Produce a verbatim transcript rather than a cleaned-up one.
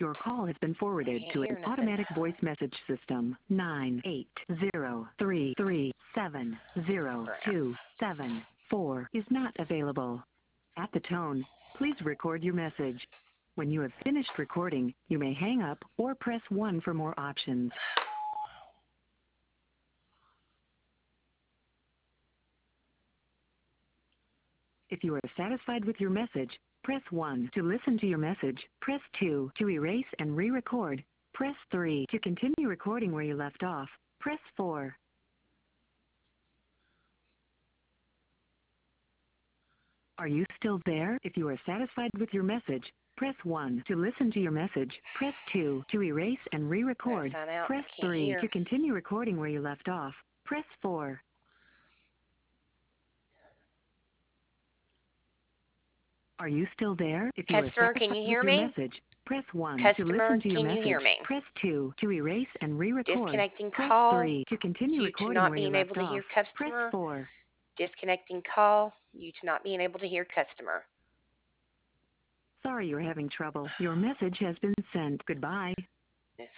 Your call has been forwarded Can't to hear an nothing. automatic voice message system. Nine eight zero three three seven zero Crap. two seven four is not available. At the tone, please record your message. When you have finished recording, you may hang up or press one for more options. If you are satisfied with your message, press one to listen to your message. Press two to erase and re-record. Press three to continue recording where you left off. Press four. Are you still there? If you are satisfied with your message, press one to listen to your message. Press two to erase and re-record. Sign out. Press Can't three hear. to continue recording where you left off. Press four. Are you still there? If you are Customer, can satisfied you with hear your me? message, press one to Customer, listen to your can you hear message. me? Press two to erase and re-record. Disconnecting Press call three to continue due to recording not where you being able left to hear off. Press customer. four. Disconnecting call due to not being able to hear customer. Sorry you're having trouble. Your message has been sent. Goodbye.